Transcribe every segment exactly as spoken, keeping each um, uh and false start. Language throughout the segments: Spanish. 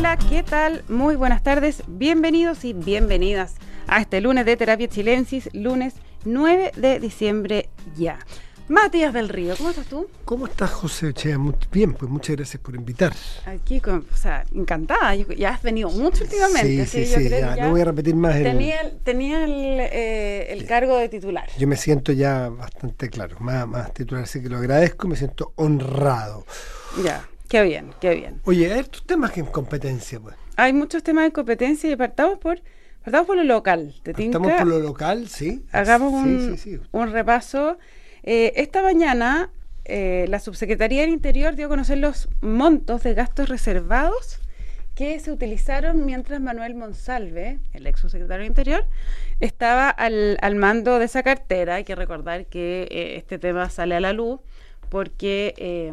Hola, ¿qué tal? Muy buenas tardes, bienvenidos y bienvenidas a este lunes de Terapia Chilensis, lunes nueve de diciembre ya. Matías del Río, ¿cómo estás tú? ¿Cómo estás, José Ochea? Muy bien, pues muchas gracias por invitar. Aquí, con, o sea, encantada, ya has venido mucho últimamente. Sí, sí, yo sí, creo ya, que ya no voy a repetir más. Tenía el, tenía el, eh, el cargo de titular. Yo me siento ya bastante claro, más, más titular, así que lo agradezco y me siento honrado. Ya, qué bien, qué bien. Oye, a ver, tus temas que en competencia, pues. Hay muchos temas de competencia y partamos por, partamos por lo local. ¿Te tinca? Estamos por lo local, sí. Hagamos sí, un, sí, sí. un repaso. Eh, esta mañana eh, la Subsecretaría del Interior dio a conocer los montos de gastos reservados que se utilizaron mientras Manuel Monsalve, el ex subsecretario del Interior, estaba al, al mando de esa cartera. Hay que recordar que eh, este tema sale a la luz porque eh,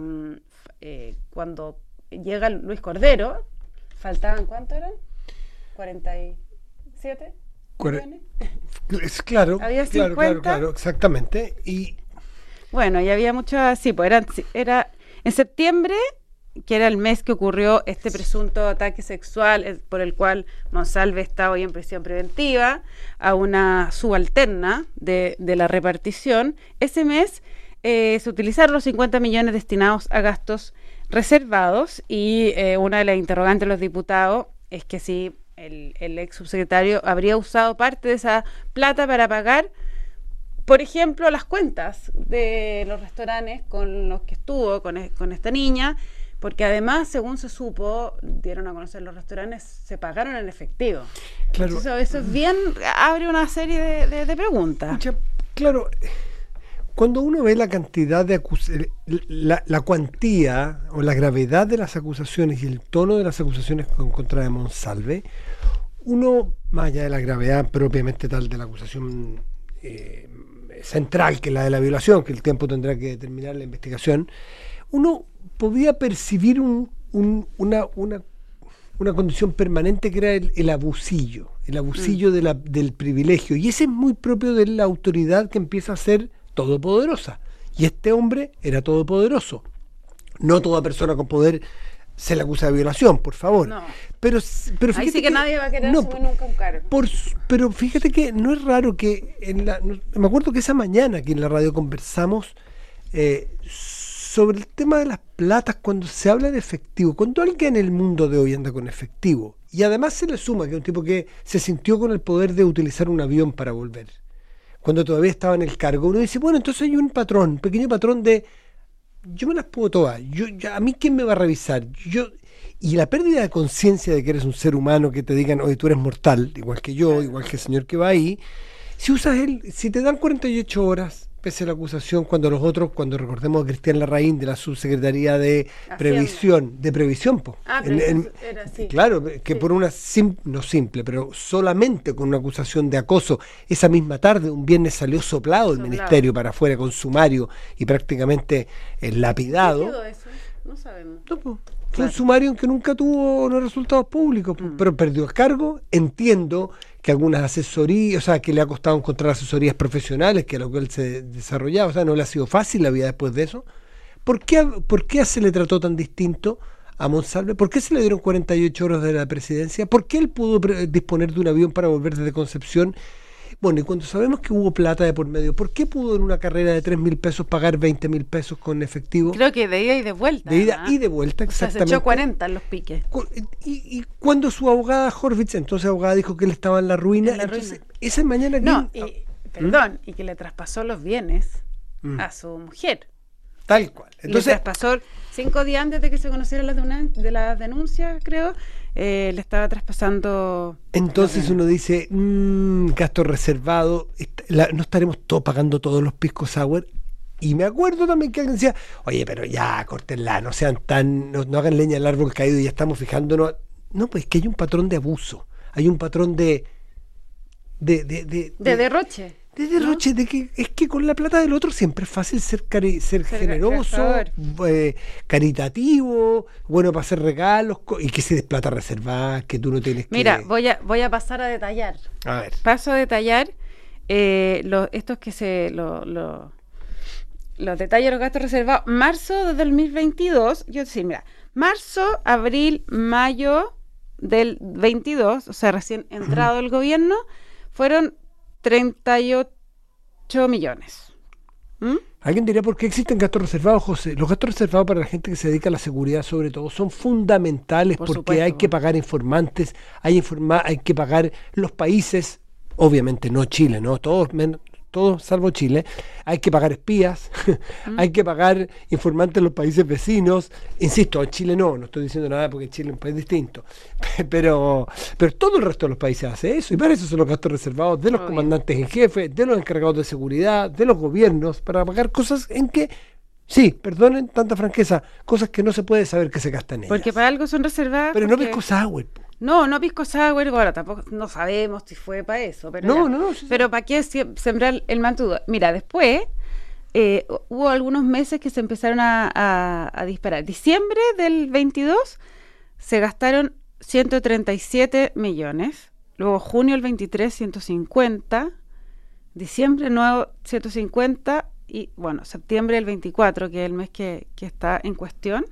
eh, cuando llega Luis Cordero, faltaban, ¿cuánto eran? ¿cuarenta y siete millones? Es claro, ¿Había claro, cincuenta? claro, claro, exactamente. Y bueno, y había muchas, sí, pues eran, era en septiembre, que era el mes que ocurrió este presunto ataque sexual eh, por el cual Monsalve está hoy en prisión preventiva a una subalterna de, de la repartición. Ese mes eh, se utilizaron los cincuenta millones destinados a gastos reservados y eh, una de las interrogantes de los diputados es que si el, el ex subsecretario habría usado parte de esa plata para pagar, por ejemplo, las cuentas de los restaurantes con los que estuvo con, con esta niña, porque además, según se supo, dieron a conocer los restaurantes, se pagaron en efectivo. claro, Entonces, eso es bien, abre una serie de, de, de preguntas. Mucha, claro, cuando uno ve la cantidad de acusaciones, la, la cuantía o la gravedad de las acusaciones y el tono de las acusaciones en contra de Monsalve, uno, más allá de la gravedad propiamente tal de la acusación eh, central, que es la de la violación, que el tiempo tendrá que determinar la investigación, uno podía percibir un, un, una, una, una condición permanente que era el, el abusillo, el abusillo mm. de la, del privilegio, y ese es muy propio de la autoridad que empieza a ser todopoderosa, y este hombre era todopoderoso. No toda persona con poder se le acusa de violación, por favor. No. Pero, pero ahí sí que, que nadie va a querer no, asumir nunca un cargo. Por, pero fíjate que no es raro que en la, no, me acuerdo que esa mañana aquí en la radio conversamos eh, sobre el tema de las platas cuando se habla de efectivo. Cuando alguien en el mundo de hoy anda con efectivo y además se le suma que es un tipo que se sintió con el poder de utilizar un avión para volver, cuando todavía estaba en el cargo, uno dice, bueno, entonces hay un patrón, un pequeño patrón de yo me las puedo todas, yo, yo, a mí quién me va a revisar, yo y la pérdida de conciencia de que eres un ser humano, que te digan, oye, tú eres mortal, igual que yo, igual que el señor que va ahí, si usas él, si te dan cuarenta y ocho horas, pese a la acusación, cuando los otros, cuando recordemos a Cristian Larraín de la Subsecretaría de Hacienda. Previsión, de Previsión, po. Ah, en, en, era así. Claro, que sí. Por una, sim, no simple, pero solamente con una acusación de acoso, esa misma tarde, un viernes salió soplado el soplado. Ministerio para afuera con sumario y prácticamente eh, lapidado. ¿Qué quedó eso? No sabemos. No, po. Fue un sumario que nunca tuvo los resultados públicos, mm. pero perdió el cargo. Entiendo que algunas asesorías, o sea, que le ha costado encontrar asesorías profesionales, que a lo que él se desarrollaba, o sea, no le ha sido fácil la vida después de eso. ¿Por qué, por qué se le trató tan distinto a Monsalve? ¿Por qué se le dieron cuarenta y ocho horas de la presidencia? ¿Por qué él pudo pre- disponer de un avión para volver desde Concepción? Bueno, y cuando sabemos que hubo plata de por medio, ¿por qué pudo en una carrera de tres mil pesos pagar veinte mil pesos con efectivo? Creo que de ida y de vuelta. De ida ¿no? y de vuelta, exactamente. O sea, se echó cuarenta en los piques. Y, y cuando su abogada Horvitz, entonces abogada, dijo que él estaba en la ruina, en la entonces ruina. Esa mañana... No, ¿quién? y, perdón, ¿Mm? y que le traspasó los bienes ¿Mm? a su mujer. Tal cual. Entonces, le traspasó cinco días antes de que se conociera la de las denuncias, creo, eh, le estaba traspasando. Entonces uno dice, mmm, gasto reservado, la, no estaremos todos pagando todos los pisco sour. Y me acuerdo también que alguien decía, oye, pero ya, córtenla, no sean tan, no, no hagan leña al árbol caído y ya estamos fijándonos. No, pues que hay un patrón de abuso, hay un patrón de... De, de, de, de, de derroche. De derroche, ¿no? De que es que con la plata del otro siempre es fácil ser cari ser, ser generoso, eh, caritativo, bueno para hacer regalos, y que si des plata reservada, que tú no tienes que... Mira, voy a, voy a pasar a detallar. A ver. Paso a detallar eh, lo, estos que se... Lo, lo, los detalles de los gastos reservados. Marzo de dos mil veintidós, yo decía, mira, marzo, abril, mayo, del veintidós, o sea, recién entrado el gobierno, fueron treinta y ocho millones. ¿Mm? Alguien diría, ¿por qué existen gastos reservados, José? Los gastos reservados para la gente que se dedica a la seguridad, sobre todo, son fundamentales Por porque supuesto. hay que pagar informantes, hay, informa hay que pagar los países, obviamente no Chile, ¿no? Todos, men todos salvo Chile, hay que pagar espías, mm. hay que pagar informantes en los países vecinos. Insisto, Chile no, no estoy diciendo nada porque Chile es un país distinto, pero, pero todo el resto de los países hace eso, y para eso son los gastos reservados de los oh, comandantes bien. en jefe, de los encargados de seguridad, de los gobiernos, para pagar cosas en que, sí, perdonen tanta franqueza, cosas que no se puede saber que se gastan en ellas. Porque para algo son reservadas. Pero porque... no pisco sour. No, no pisco sour, ahora tampoco no sabemos si fue para eso. Pero no, no, no, sí, pero ¿para qué sembrar el manto? Mira, después eh, hubo algunos meses que se empezaron a, a, a disparar. Diciembre del veintidós se gastaron ciento treinta y siete millones. Luego junio el veintitrés, ciento cincuenta. Diciembre nuevo, ciento cincuenta. Y bueno, septiembre del veinticuatro, que es el mes que, que está en cuestión.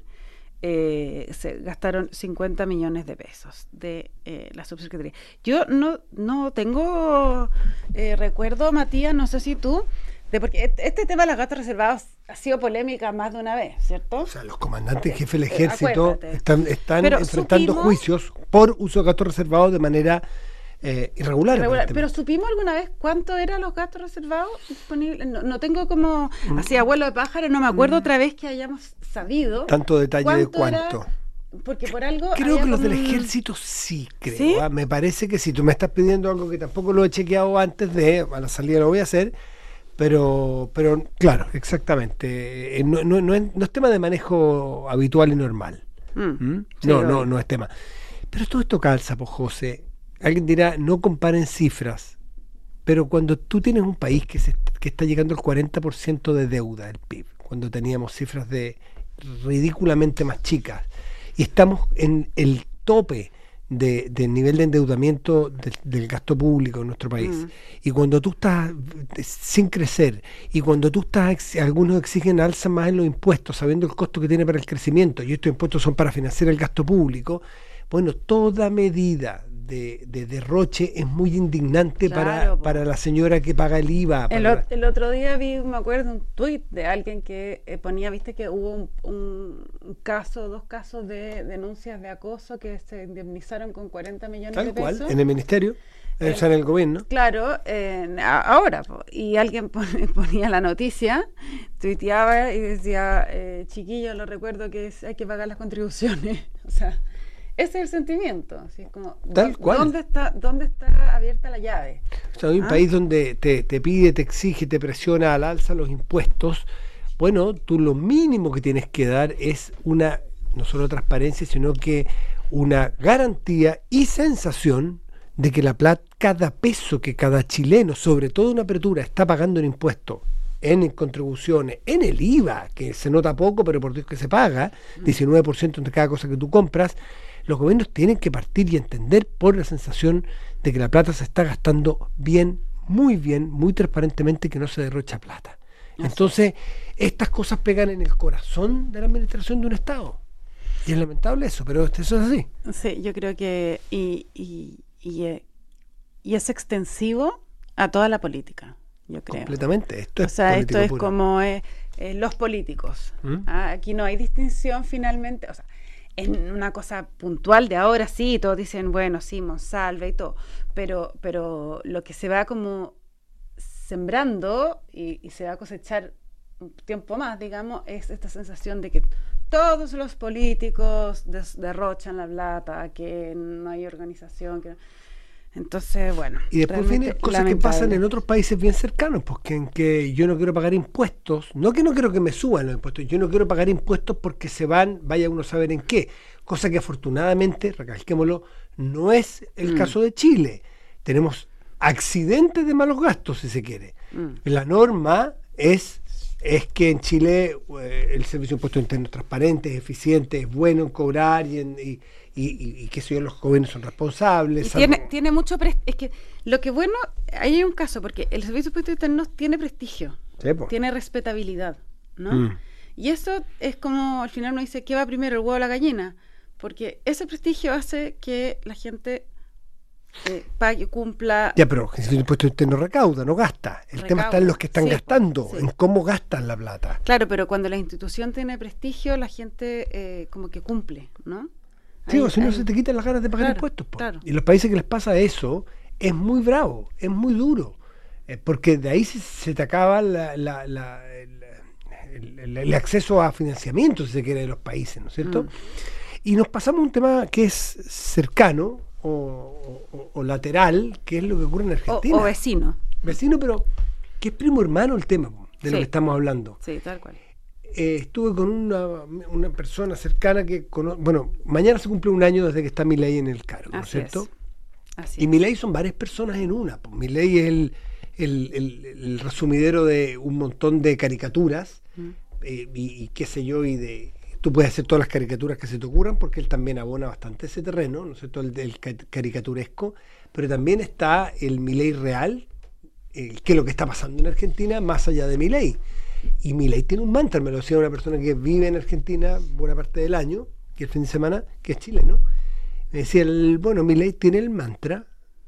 Eh, se gastaron cincuenta millones de pesos de eh, la subsecretaría. Yo no, no tengo eh, recuerdo, Matías, no sé si tú, de porque este, este tema de los gastos reservados ha sido polémica más de una vez, ¿cierto? O sea, los comandantes en jefe del ejército eh, están, están enfrentando supimos, juicios por uso de gastos reservados de manera eh, irregular. irregular. Pero ¿supimos alguna vez cuánto eran los gastos reservados disponibles? No, no tengo como mm. así abuelo de pájaro, no me acuerdo mm. otra vez que hayamos sabido. Tanto detalle cuánto de cuánto. Era, porque por algo. Creo que los como... del ejército sí, creo. ¿Sí? ¿Ah? Me parece que si tú me estás pidiendo algo que tampoco lo he chequeado antes de, a la salida lo voy a hacer, pero, pero claro, exactamente. No, no, no, es, no es tema de manejo habitual y normal. Mm. ¿Mm? Sí, no, no, no es tema. Pero todo esto calza, pues, José. Alguien dirá, no comparen cifras, pero cuando tú tienes un país que, se, que está llegando al cuarenta por ciento de deuda del P I B, cuando teníamos cifras de ridículamente más chicas, y estamos en el tope de, del nivel de endeudamiento de, del gasto público en nuestro país, mm. y cuando tú estás sin crecer, y cuando tú estás, algunos exigen alza más en los impuestos, sabiendo el costo que tiene para el crecimiento, y estos impuestos son para financiar el gasto público, bueno, toda medida De, de derroche es muy indignante claro, para, para la señora que paga el I V A. El, o, el otro día vi, me acuerdo, un tuit de alguien que eh, ponía, viste que hubo un, un, un caso, dos casos de denuncias de acoso que se indemnizaron con cuarenta millones Tal de pesos. Tal cual, en el ministerio, eh, o sea, en el gobierno. Claro, eh, ahora, po, y alguien ponía la noticia, tuiteaba y decía, eh, chiquillos, lo recuerdo que es, hay que pagar las contribuciones, o sea... Ese es el sentimiento, así es como, Tal cual. ¿dónde está, dónde está abierta la llave? O sea, hay un ¿Ah? país donde te, te pide, te exige, te presiona al alza los impuestos. Bueno, tú lo mínimo que tienes que dar es una, no solo transparencia, sino que una garantía y sensación de que la plata, cada peso que cada chileno, sobre todo en apertura, está pagando en impuestos, en contribuciones, en el I V A, que se nota poco, pero por Dios que se paga, diecinueve por ciento entre cada cosa que tú compras. Los gobiernos tienen que partir y entender por la sensación de que la plata se está gastando bien, muy bien, muy transparentemente, que no se derrocha plata. Entonces, estas cosas pegan en el corazón de la administración de un Estado. Y es lamentable eso, pero eso es así. Sí, yo creo que... Y, y, y, y es extensivo a toda la política, yo creo. Completamente. Esto es o sea, esto es puro. como eh, eh, los políticos. ¿Mm? ¿Ah? Aquí no hay distinción finalmente... O sea, en una cosa puntual de ahora sí, todos dicen, bueno, sí, Monsalve y todo, pero, pero lo que se va como sembrando y, y se va a cosechar un tiempo más, digamos, es esta sensación de que todos los políticos des, derrochan la plata, que no hay organización, que no... Entonces, bueno. Y después vienen cosas lamentable. que pasan en otros países bien cercanos, porque en que yo no quiero pagar impuestos, no que no quiero que me suban los impuestos, yo no quiero pagar impuestos porque se van, vaya uno a saber en qué, cosa que afortunadamente, recalquémoslo, no es el mm. caso de Chile. Tenemos accidentes de malos gastos, si se quiere. Mm. La norma es, es que en Chile eh, el servicio de impuestos internos es transparente, es eficiente, es bueno en cobrar y en... Y, Y, y, y que si los jóvenes son responsables. Y tiene, tiene mucho prestigio. Es que lo que bueno, ahí hay un caso, porque el servicio de impuestos internos tiene prestigio, sí, tiene respetabilidad, ¿no? Mm. Y eso es como, al final uno dice, ¿qué va primero, el huevo o la gallina? porque ese prestigio hace que la gente eh, pague, cumpla. Ya, pero el impuesto usted no recauda, no gasta. El Recauda. tema está en los que están Sí, gastando, pues, sí. en cómo gastan la plata. Claro, pero cuando la institución tiene prestigio, la gente eh, como que cumple, ¿no? Sí, Ahí- o si no ahí- se te quitan las ganas de pagar Claro, impuestos. Po. claro. Y los países que les pasa eso es muy bravo, es muy duro. eh, porque de ahí se, se te acaba la, la- la- el, el- el- el acceso a financiamiento, si se quiere, de los países, ¿no es cierto? Mm. Y nos pasamos a un tema que es cercano o, o- o lateral, que es lo que ocurre en O, Argentina. o vecino. Vecino, pero que es primo hermano el tema po, de lo Sí. que estamos hablando. Sí, tal cual. Eh, estuve con una, una persona cercana que, cono- bueno, mañana se cumple un año desde que está Milei en el cargo, ¿no es Así cierto? es. Así Y es. Milei son varias personas en una. Pues Milei es el, el, el- el resumidero de un montón de caricaturas Mm. eh, y, y qué sé yo, y de tú puedes hacer todas las caricaturas que se te ocurran porque él también abona bastante ese terreno, ¿no es cierto? El del ca- caricaturesco, pero también está el Milei real, eh, que es lo que está pasando en Argentina más allá de Milei. Y Milei tiene un mantra, me lo decía una persona que vive en Argentina buena parte del año, que el fin de semana, que es chileno. Me decía, el, bueno, Milei tiene el mantra,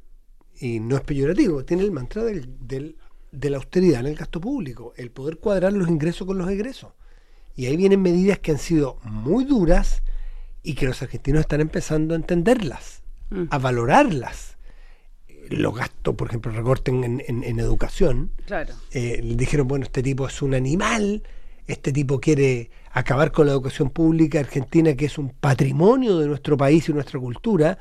y no es peyorativo, tiene el mantra del, del, de la austeridad en el gasto público, el poder cuadrar los ingresos con los egresos. Y ahí vienen medidas que han sido muy duras y que los argentinos están empezando a entenderlas, Mm. a valorarlas. Los gastos, por ejemplo, recorten en, en, en educación. Claro. Eh, le dijeron, bueno, este tipo es un animal, este tipo quiere acabar con la educación pública argentina, que es un patrimonio de nuestro país y nuestra cultura,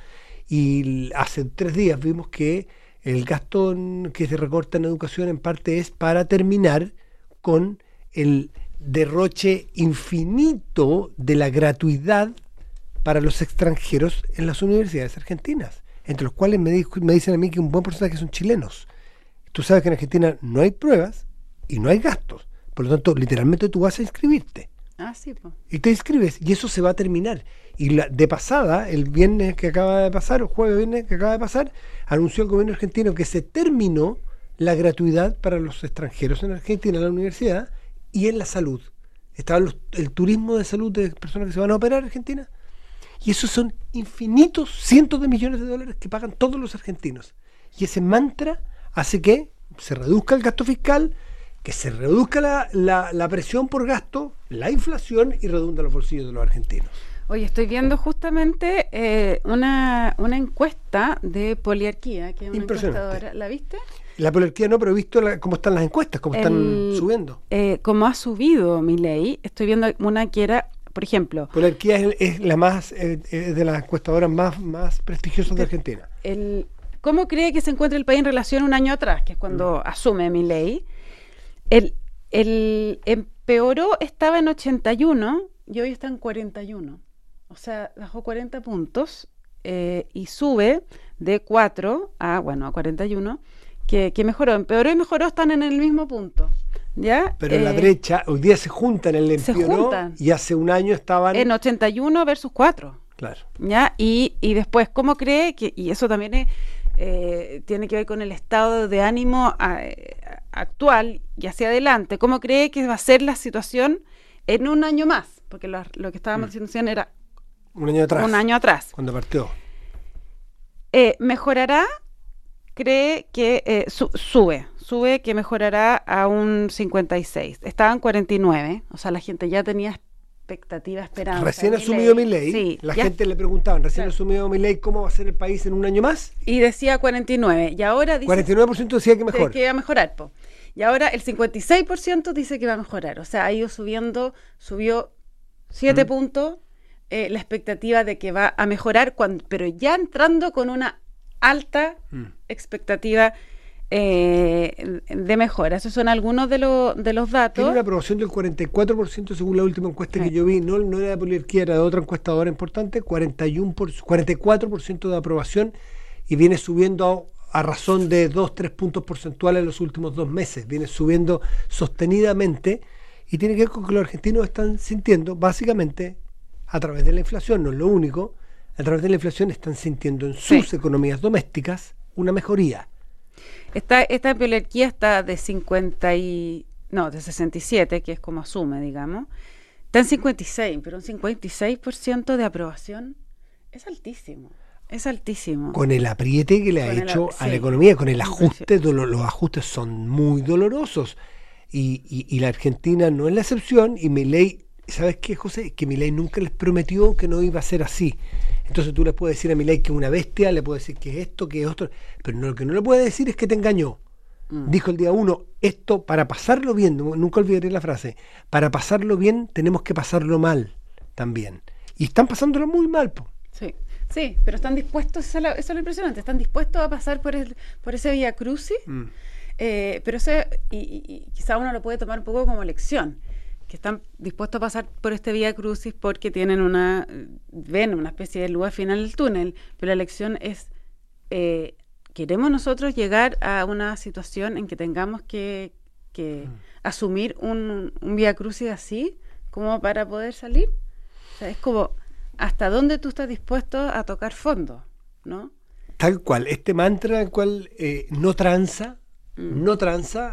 y hace tres días vimos que el gasto en- que se recorta en educación en parte es para terminar con el derroche infinito de la gratuidad para los extranjeros en las universidades argentinas, entre los cuales me, dijo- me dicen a mí que un buen porcentaje son chilenos. Tú sabes que en Argentina no hay pruebas y no hay gastos. Por lo tanto, literalmente tú vas a inscribirte. Ah, sí, po. Y te inscribes y eso se va a terminar. Y la, de pasada, el viernes que acaba de pasar, el jueves viernes que acaba de pasar, anunció el gobierno argentino que se terminó la gratuidad para los extranjeros en Argentina, en la universidad y en la salud. Estaba los- el turismo de salud de personas que se van a operar en Argentina. Y esos son infinitos cientos de millones de dólares que pagan todos los argentinos. Y ese mantra hace que se reduzca el gasto fiscal, que se reduzca la, la, la presión por gasto, la inflación y redunda los bolsillos de los argentinos. Oye, estoy viendo justamente eh, una, una encuesta de Poliarquía, que es una Impresionante. encuestadora. ¿La viste? La poliarquía no, pero he visto la- cómo están las encuestas, cómo están El- subiendo. Eh, como ha subido Milei, estoy viendo una que era, por ejemplo, Poliarquía es, es la más eh, es de las encuestadoras más, más prestigiosas de De- Argentina. el, ¿cómo cree que se encuentra el país en relación a un año atrás, que es cuando Mm. asume Milei? El, el empeoró, estaba en ochenta y uno y hoy está en cuarenta y uno. O sea, bajó cuarenta puntos eh, y sube de cuatro a, bueno, a cuarenta y uno, que, que mejoró. Empeoró y mejoró, están en el mismo punto. ¿Ya? Pero en la Eh, brecha, hoy día se juntan el se empeoró juntan. y hace un año estaban... En ochenta y uno versus cuatro. Claro. ¿Ya? Y, y después, ¿cómo cree que, y eso también es, eh, tiene que ver con el estado de ánimo a- a- actual y hacia adelante, ¿cómo cree que va a ser la situación en un año más? Porque lo, lo que estábamos Mm. diciendo recién era Un año atrás. un año atrás. Cuando partió. Eh, ¿Mejorará? Cree que eh, su- sube, sube que mejorará a un cincuenta y seis. Estaba en cuarenta y nueve, o sea, la gente ya tenía expectativa, esperanza. Recién Milei. asumido Milei, Sí, la ya- gente le preguntaban, recién Claro. asumido Milei, ¿cómo va a ser el país en un año más? Y decía cuarenta y nueve, y ahora dice cuarenta y nueve por ciento decía que de mejor. que va a mejorar, po. Y ahora el cincuenta y seis por ciento dice que va a mejorar. O sea, ha ido subiendo, subió siete Mm. puntos eh, la expectativa de que va a mejorar, cuando, pero ya entrando con una alta Mm. expectativa eh, de mejora. Esos son algunos de, los de los datos. Tiene una aprobación del cuarenta y cuatro por ciento según la última encuesta Sí. que yo vi, no, no era de Poliarquía, era de otra encuestadora importante, cuarenta y uno por, cuarenta y cuatro por ciento de aprobación y viene subiendo a, a razón de dos tres puntos porcentuales en los últimos dos meses, viene subiendo sostenidamente y tiene que ver con que los argentinos están sintiendo básicamente a través de la inflación, no es lo único, a través de la inflación están sintiendo en sus Sí. economías domésticas una mejoría. Esta, esta poliarquía está de cincuenta y no, de sesenta y siete, que es como asume, digamos. Está en cincuenta y seis, pero un cincuenta y seis por ciento de aprobación es altísimo. Es altísimo. Con el apriete que le ha Con el hecho ap- a sí. la economía, con el Impresionante. ajuste, dolo- los ajustes son muy dolorosos. Y, y, y la Argentina no es la excepción. Y Milei, ¿sabes qué, José? Que Milei nunca les prometió que no iba a ser así. Entonces tú le puedes decir a Milei que es una bestia, le puedes decir que es esto, que es otro. Pero no, lo que no le puedes decir es que te engañó. Mm. Dijo el día uno, esto para pasarlo bien, nu- nunca olvidaré la frase, para pasarlo bien tenemos que pasarlo mal también. Y están pasándolo muy mal, po. Sí, sí, pero están dispuestos, eso es lo, eso es lo impresionante, están dispuestos a pasar por, el, por ese Vía Crucis, Mm. eh, pero ese, y, y- y quizá uno lo puede tomar un poco como lección, que están dispuestos a pasar por este Vía Crucis porque tienen una, ven una especie de luz al final del túnel, pero la lección es, eh, ¿queremos nosotros llegar a una situación en que tengamos que, que Mm. asumir un, un Vía Crucis así, como para poder salir? O sea, es como, ¿hasta dónde tú estás dispuesto a tocar fondo? ¿No? Tal cual, este mantra el cual eh, no tranza, Mm. no tranza,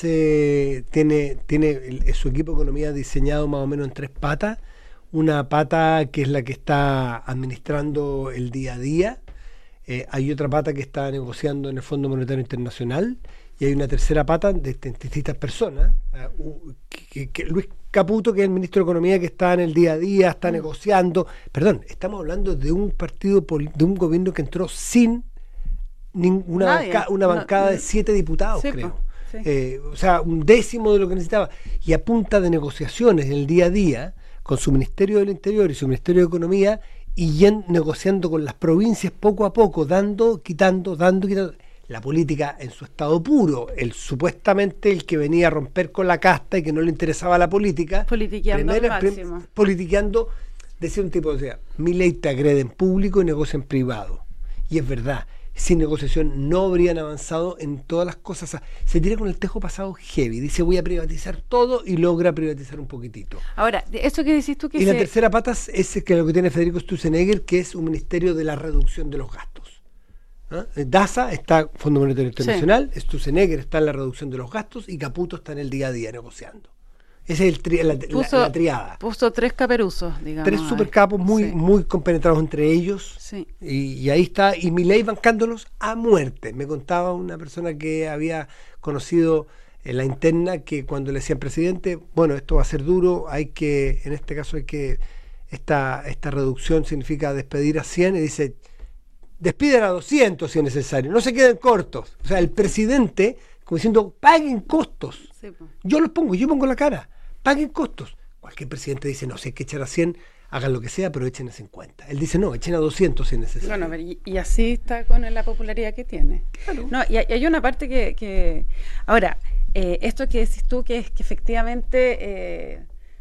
hace, tiene, tiene el- su equipo de economía diseñado más o menos en tres patas. Una pata que es la que está administrando el día a día, eh, hay otra pata que está negociando en el Fondo Monetario Internacional, y hay una tercera pata de, de distintas personas, eh, u- que, que- que Luis Caputo, que es el ministro de Economía, que está en el día a día, está Mm. negociando. Perdón, estamos hablando de un partido, poli- de un gobierno que entró sin ninguna Nadie. banca- una No, bancada de no. siete diputados, Sí, creo. po, sí. Eh, o sea, un décimo de lo que necesitaba. Y a punta de negociaciones en el día a día, con su Ministerio del Interior y su Ministerio de Economía, y yen- negociando con las provincias poco a poco, dando, quitando, dando, quitando. La política en su estado puro, el supuestamente el que venía a romper con la casta y que no le interesaba la política. Politiqueando al primero- prim- máximo. politiqueando, decía un tipo, o sea, Milei te agrede en público y negocia en privado. Y es verdad, sin negociación no habrían avanzado en todas las cosas. O sea, se tira con el tejo pasado heavy, dice voy a privatizar todo y logra privatizar un poquitito. Ahora, de eso que decís tú que Y la se- tercera pata es que lo que tiene Federico Sturzenegger, que es un ministerio de la reducción de los gastos. ¿Ah? DASA está, Fondo Monetario Internacional, Sturzenegger está en la reducción de los gastos y Caputo está en el día a día negociando. Esa es el tri- la, la- puso, la triada. puso tres caperuzos, digamos. Tres ahí. supercapos muy, Sí, muy compenetrados entre ellos. sí. Y, y ahí está, y Milei bancándolos a muerte. Me contaba una persona que había conocido en la interna que cuando le decían presidente, bueno, esto va a ser duro, hay que, en este caso hay que, esta, esta reducción significa despedir a cien, y dice, despiden a doscientos si es necesario, no se queden cortos. O sea, el presidente, como diciendo, paguen costos. Sí, po. Yo los pongo, yo pongo la cara, paguen costos. Cualquier presidente dice, no, si hay que echar a cien, hagan lo que sea, pero echen a cincuenta. Él dice, no, echen a doscientos si es necesario. Bueno, pero y, y así está con la popularidad que tiene. Claro. No, y hay, y hay una parte que, que ahora, eh, esto que decís tú, que es que efectivamente eh,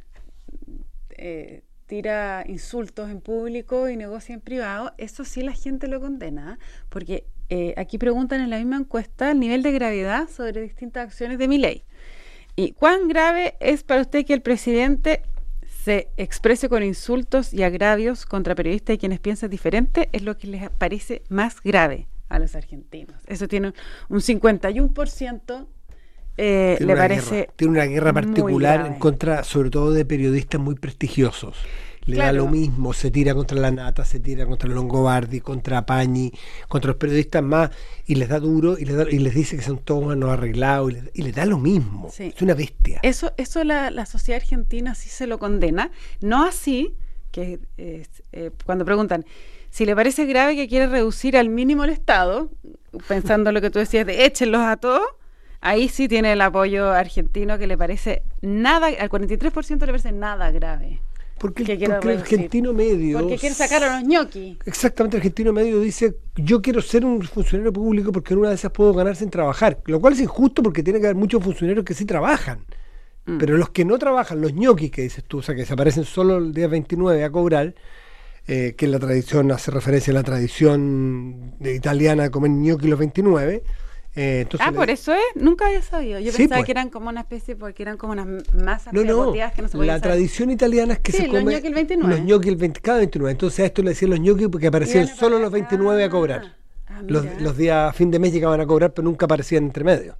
eh, tira insultos en público y negocia en privado, eso sí la gente lo condena, ¿eh? Porque eh, aquí preguntan en la misma encuesta el nivel de gravedad sobre distintas acciones de Milei. ¿Y cuán grave es para usted que el presidente se exprese con insultos y agravios contra periodistas y quienes piensan diferente? Es lo que les parece más grave a los argentinos. Eso tiene un cincuenta y uno por ciento eh, Tiene le una parece guerra, tiene una guerra muy particular grave. en contra, sobre todo de periodistas muy prestigiosos. Le da Claro. lo mismo, se tira contra la Nata, se tira contra Longobardi, contra Pañi, contra los periodistas más, y les da duro, y les, da- y les dice que son todos no arreglados, y les, y les da lo mismo. Sí. Es una bestia. Eso, eso la, la sociedad argentina sí se lo condena, no así, que eh, eh, cuando preguntan si le parece grave que quiere reducir al mínimo el Estado, pensando lo que tú decías de échenlos a todos, ahí sí tiene el apoyo argentino que le parece nada, al cuarenta y tres por ciento le parece nada grave. Porque, que el- quiere porque el reducir. argentino medio... Porque quiere sacar a los ñoquis. Exactamente, el argentino medio dice, yo quiero ser un funcionario público porque en una de esas puedo ganar sin trabajar, lo cual es injusto porque tiene que haber muchos funcionarios que sí trabajan, Mm. pero los que no trabajan, los ñoquis que dices tú, o sea, que se aparecen solo el día veintinueve a cobrar, eh, que en la tradición hace referencia a la tradición de italiana de comer ñoqui los veintinueve. Eh, entonces Ah, le- por eso es, nunca había sabido. Yo Sí, pensaba pues. que eran como una especie, porque eran como unas masas No, no, pegoteadas que no se podían la saber. tradición italiana es que Sí, se los come ñoqui el veintinueve. los ñoqui el veinte, cada veintinueve. Entonces a esto le decían los ñoqui porque aparecían Iban a solo pagar- los veintinueve a Ah, cobrar. ah, Los, mira. los días a fin de mes llegaban a cobrar, pero nunca aparecían entre medio.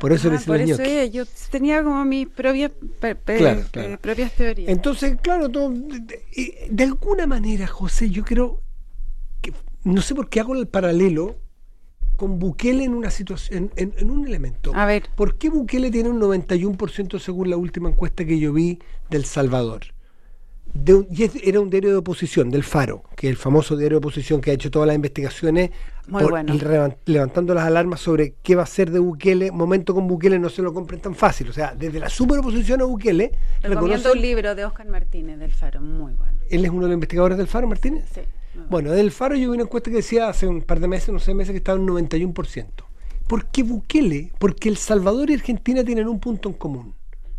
Por eso Ah, le dicen por los eso ñoquis. es, yo tenía como mis propias, pe- pe- Claro, eh, claro. propias teorías. Entonces, claro, todo, de, de- de alguna manera, José, yo creo que, no sé por qué hago el paralelo con Bukele en una situación, en, en- en un elemento. A ver. ¿Por qué Bukele tiene un noventa y uno por ciento según la última encuesta que yo vi del Salvador? De un- y es- era un diario de oposición, del Faro, que es el famoso diario de oposición que ha hecho todas las investigaciones, Muy por- bueno. y revan- levantando las alarmas sobre qué va a ser de Bukele. Momento con Bukele no se lo compren tan fácil. O sea, desde la superoposición a Bukele, Recomiendo reconocen- un libro de Oscar Martínez del Faro, muy bueno. él es uno de los investigadores del Faro, Martínez. Sí, muy Bueno, del Faro yo vi una encuesta que decía hace un par de meses, no sé, meses, que estaba en noventa y uno por ciento. ¿Por qué Bukele? Porque El Salvador y Argentina tienen un punto en común.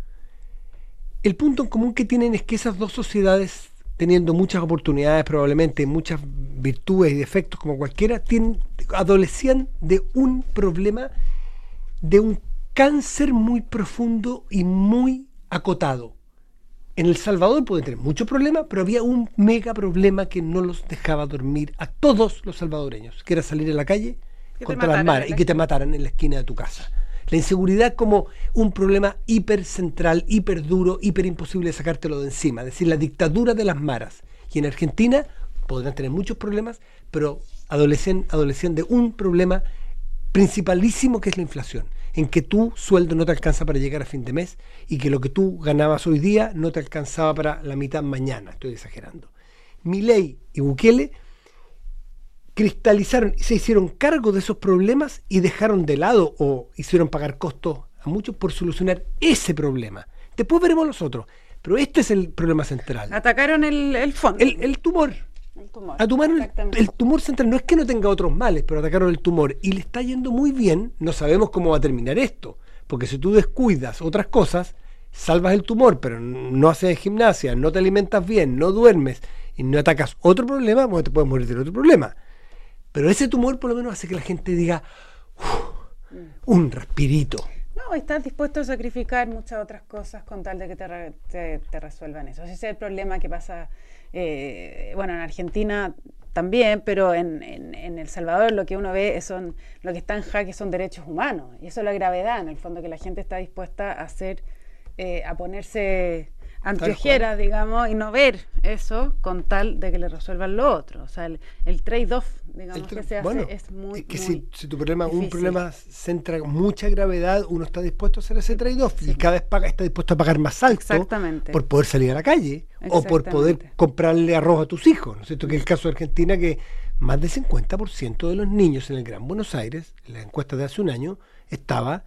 El punto en común que tienen es que esas dos sociedades, teniendo muchas oportunidades, probablemente muchas virtudes y defectos como cualquiera, tienen, adolecían de un problema, de un cáncer muy profundo y muy acotado. En El Salvador pueden tener muchos problemas, pero había un mega problema que no los dejaba dormir a todos los salvadoreños, que era salir a la calle Que te contra las mataran maras en y la que te esquina. mataran en la esquina de tu casa. La inseguridad como un problema hiper central, hiper duro, hiper imposible de sacártelo de encima. Es decir, la dictadura de las maras. Y en Argentina podrán tener muchos problemas, pero adolecen, adolecen de un problema principalísimo, que es la inflación, en que tu sueldo no te alcanza para llegar a fin de mes y que lo que tú ganabas hoy día no te alcanzaba para la mitad mañana. Estoy exagerando. Milei y Bukele cristalizaron y se hicieron cargo de esos problemas y dejaron de lado o hicieron pagar costos a muchos por solucionar ese problema. Después veremos los otros, pero este es el problema central. Atacaron el, el fondo. El, el tumor. El tumor. Atacaron el, Exactamente. el tumor central. No es que no tenga otros males, pero atacaron el tumor y le está yendo muy bien. No sabemos cómo va a terminar esto, porque si tú descuidas otras cosas, salvas el tumor, pero no haces gimnasia, no te alimentas bien, no duermes y no atacas otro problema, pues te puedes morir de otro problema. Pero ese tumor por lo menos hace que la gente diga, "Uf, un respirito". No, estás dispuesto a sacrificar muchas otras cosas con tal de que te, re- te, te resuelvan eso. Ese es el problema que pasa, eh, bueno, en Argentina también, pero en, en, en El Salvador lo que uno ve es son, lo que está en jaque son derechos humanos. Y eso es la gravedad, en el fondo, que la gente está dispuesta a hacer, eh, a ponerse anteojeras, digamos, y no ver eso con tal de que le resuelvan lo otro. O sea, el, el trade-off, digamos, El tra- que se hace bueno, es muy, es que muy si, si tu problema, un difícil. problema centra mucha gravedad, uno está dispuesto a hacer ese trade-off y cada vez paga, está dispuesto a pagar más alto Exactamente. por poder salir a la calle o por poder Exactamente. comprarle arroz a tus hijos, ¿no es cierto? Que es el caso de Argentina, que más del cincuenta por ciento de los niños en el Gran Buenos Aires, en la encuesta de hace un año, estaba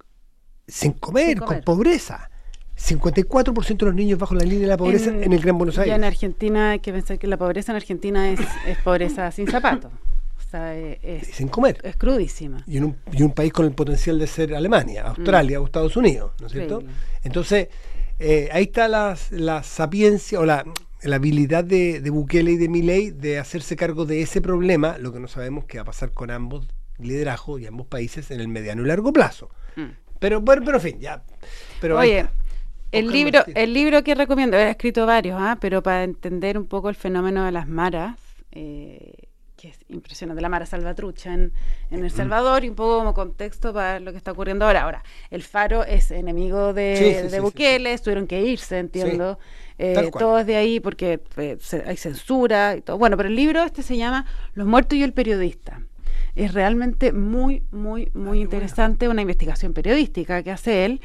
sin comer, Sin comer. con pobreza. cincuenta y cuatro por ciento de los niños bajo la línea de la pobreza en, el Gran Buenos Y Aires. en Argentina hay que pensar que la pobreza en Argentina es, es pobreza sin zapatos. O sea, es, es, Sin comer. es crudísima. Y en, un, y un país con el potencial de ser Alemania, Australia o Estados Unidos, ¿no es cierto? Increíble. Entonces, eh, ahí está la, la sapiencia o la, la habilidad de, de Bukele y de Milei de hacerse cargo de ese problema, lo que no sabemos qué va a pasar con ambos liderazgos y ambos países en el mediano y largo plazo. Mm. Pero, bueno, pero en fin, ya. Pero ahí Oye, está. el Oscar libro, Martínez. el libro que recomiendo, he escrito varios, ¿ah? Pero para entender un poco el fenómeno de las maras, eh, que es impresionante, la mara salvatrucha en, en El Salvador, y un poco como contexto para lo que está ocurriendo ahora. Ahora, el Faro es enemigo de, Sí, sí, de sí, sí, Bukele, tuvieron que irse, entiendo. Eh, tal cual. todo es de ahí porque eh, se- hay censura y todo. Bueno, pero el libro este se llama Los muertos y el periodista. Es realmente muy, muy, muy qué interesante, una investigación periodística que hace él,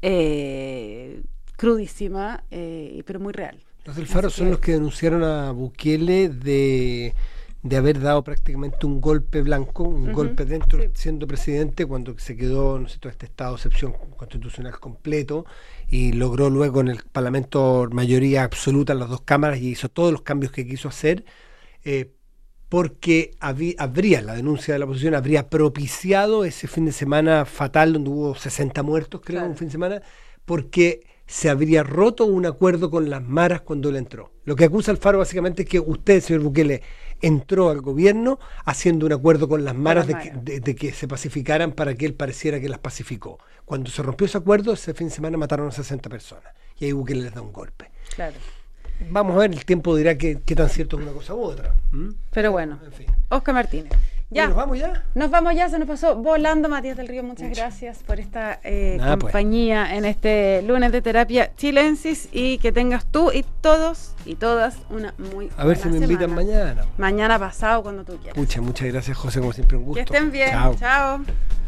eh, crudísima, eh, pero muy real. Los del Faro Así son que- los que denunciaron a Bukele de, de haber dado prácticamente un golpe blanco, un Ujú, golpe dentro sí. siendo presidente, cuando se quedó, no sé, todo este estado de excepción constitucional completo y logró luego en el Parlamento mayoría absoluta en las dos cámaras y hizo todos los cambios que quiso hacer, eh, porque habí- habría, la denuncia de la oposición habría propiciado ese fin de semana fatal donde hubo sesenta muertos, creo, Claro. un fin de semana, porque se habría roto un acuerdo con las maras cuando él entró. Lo que acusa el Faro básicamente es que usted, señor Bukele, entró al gobierno haciendo un acuerdo con las maras, las de, que, maras. de- de que se pacificaran para que él pareciera que las pacificó. Cuando se rompió ese acuerdo, ese fin de semana mataron a sesenta personas. Y ahí Bukele les da un golpe. Claro. Vamos a ver, el tiempo dirá qué qué tan cierto es una cosa u otra. ¿Mm? Pero bueno, En fin. Oscar Martínez. Ya. Oye, ¿nos vamos ya? Nos vamos ya, se nos pasó volando. Matías del Río, muchas Mucha. gracias por esta eh, Nada, pues. compañía en este lunes de terapia chilensis y que tengas tú y todos y todas una muy A ver si me buena invitan semana. mañana. Mañana pasado, cuando tú quieras. Pucha, muchas gracias, José, como siempre, un gusto. Que estén bien. Chao. Chao.